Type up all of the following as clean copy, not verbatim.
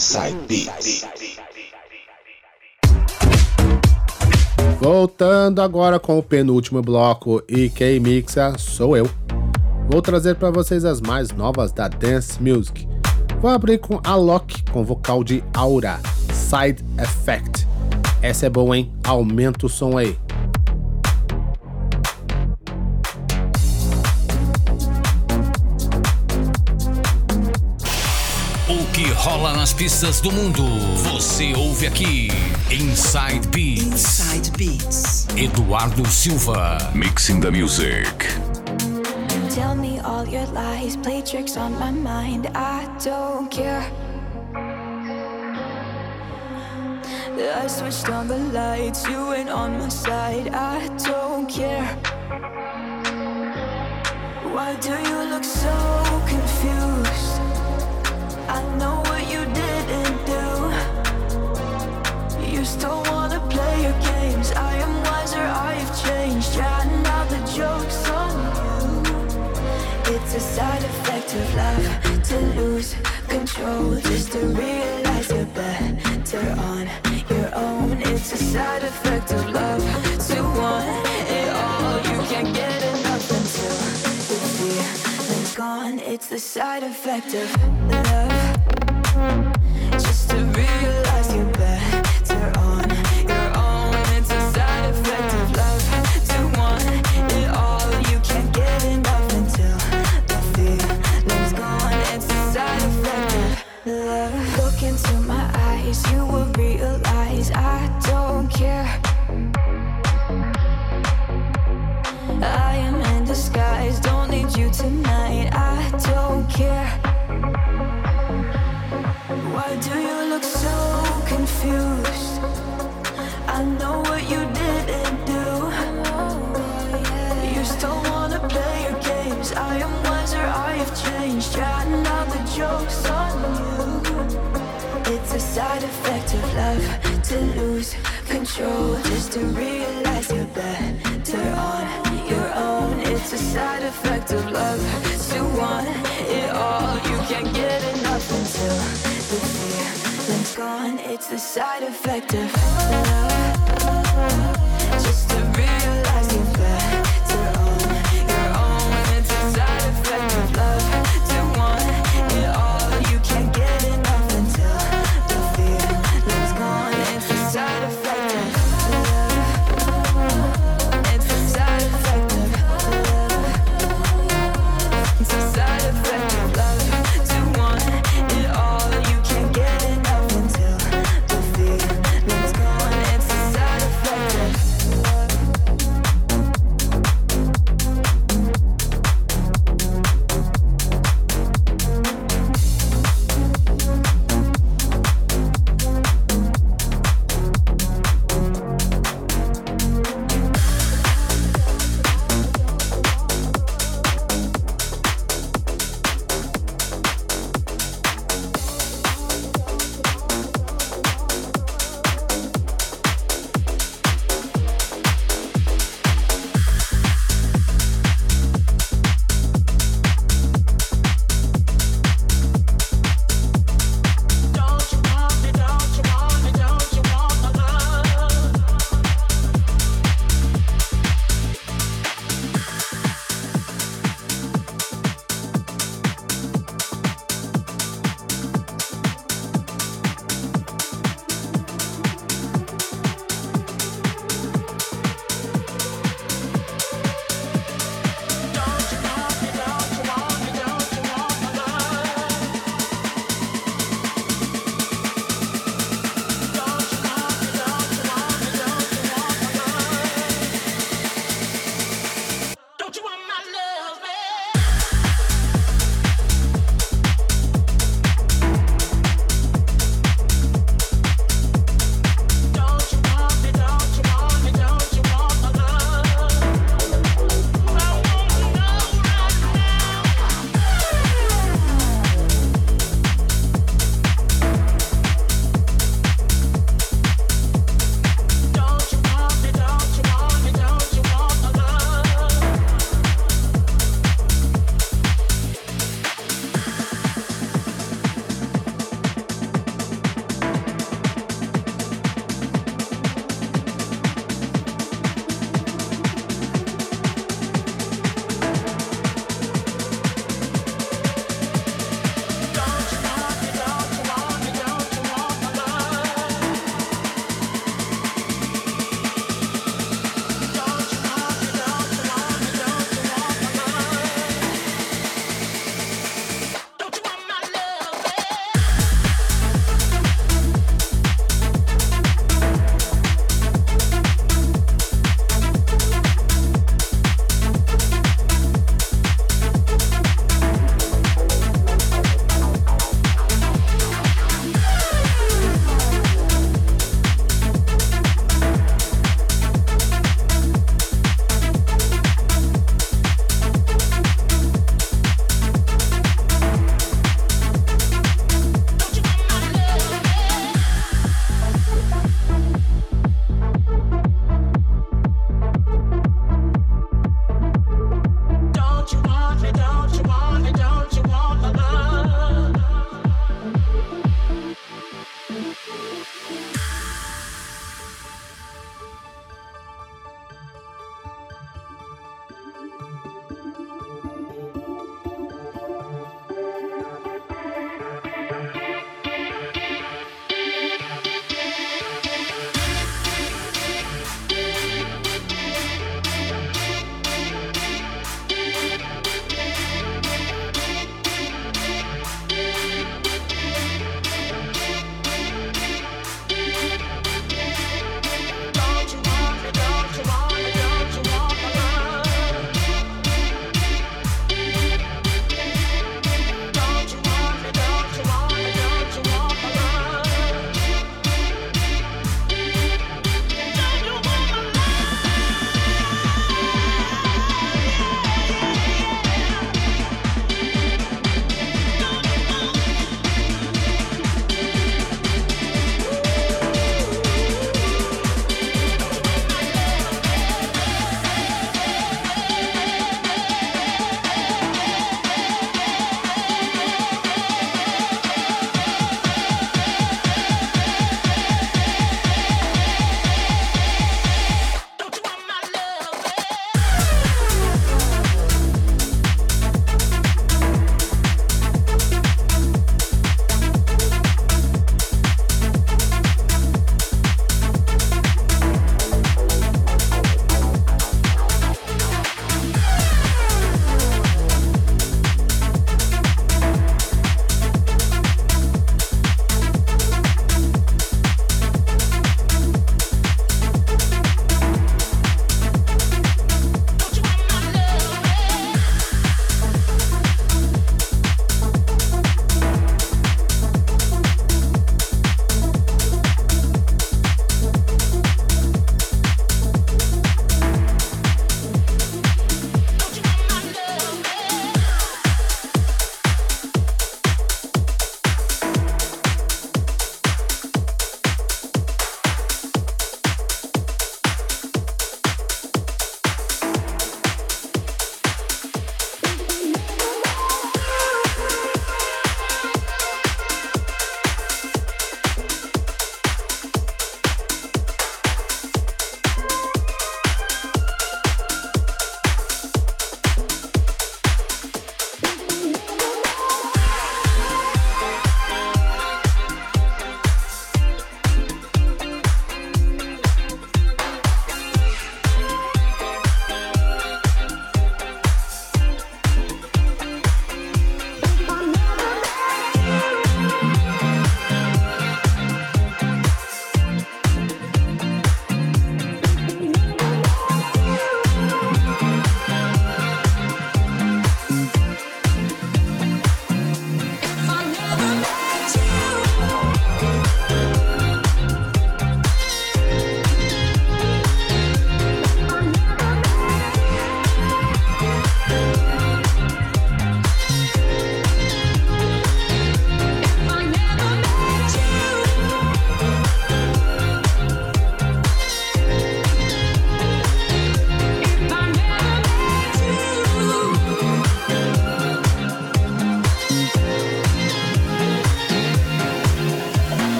Inside Beats. Voltando agora com o penúltimo bloco e quem mixa sou eu. Vou trazer para vocês as mais novas da Dance Music. Vou abrir com Alok com vocal de Aura, Side Effect. Essa é boa, hein? Aumenta o som aí. O que rola nas pistas do mundo, você ouve aqui. Inside Beats. Inside Beats. Eduardo Silva. Mixing the music. Tell me all your lies, play tricks on my mind, I don't care. I switched on the lights, you ain't on my side, I don't care. Why do you look so confused? I know what you didn't do. You still wanna play your games, I am wiser, I've changed. Yeah, now the joke's on you. It's a side effect of love, to lose control, just to realize you're better on your own. It's a side effect of love, to want it all. You can't get enough until the feeling's gone. It's the side effect of love, just to realize you're better on your own. It's a side effect of love, to want it all. You can't get enough until the feeling's gone. It's a side effect of love. Look into my eyes, you will realize I don't care. I am in disguise, don't need you tonight, I don't care. Why do you look so confused? I know what you didn't do. You still wanna play your games, I am wiser, I have changed. Yeah, now the joke's on you. It's a side effect of love, to lose control, just to realize you're better on your own. It's a side effect of love, to want it all. You can't get enough until the feeling's gone. It's the side effect of love, just to realize you're better on your own. It's a side effect of love, to want it all. You can't get enough until the feeling's gone. It's the side effect of love. It's the side effect of love. It's the side effect of love, to want it all. You can't get enough until the feeling's gone. It's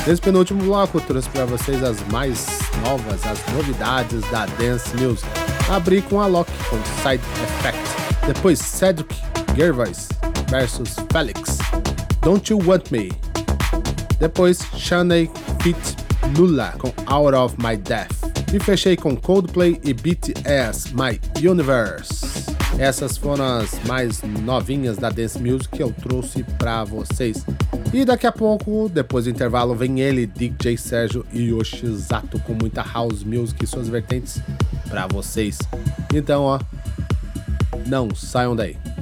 Nesse penúltimo bloco, eu trouxe para vocês as mais novas, as novidades da Dance Music. Abri com Alok com Side Effect. Depois Cedric Gervais versus Felix, Don't You Want Me. Depois Shanae feat. Nula com Out of My Death. E fechei com Coldplay e BTS My Universe. Essas foram as mais novinhas da Dance Music que eu trouxe pra vocês. E daqui a pouco, depois do intervalo, vem ele, DJ Sérgio Yoshizato, com muita House Music e suas vertentes pra vocês. Então, ó, não saiam daí.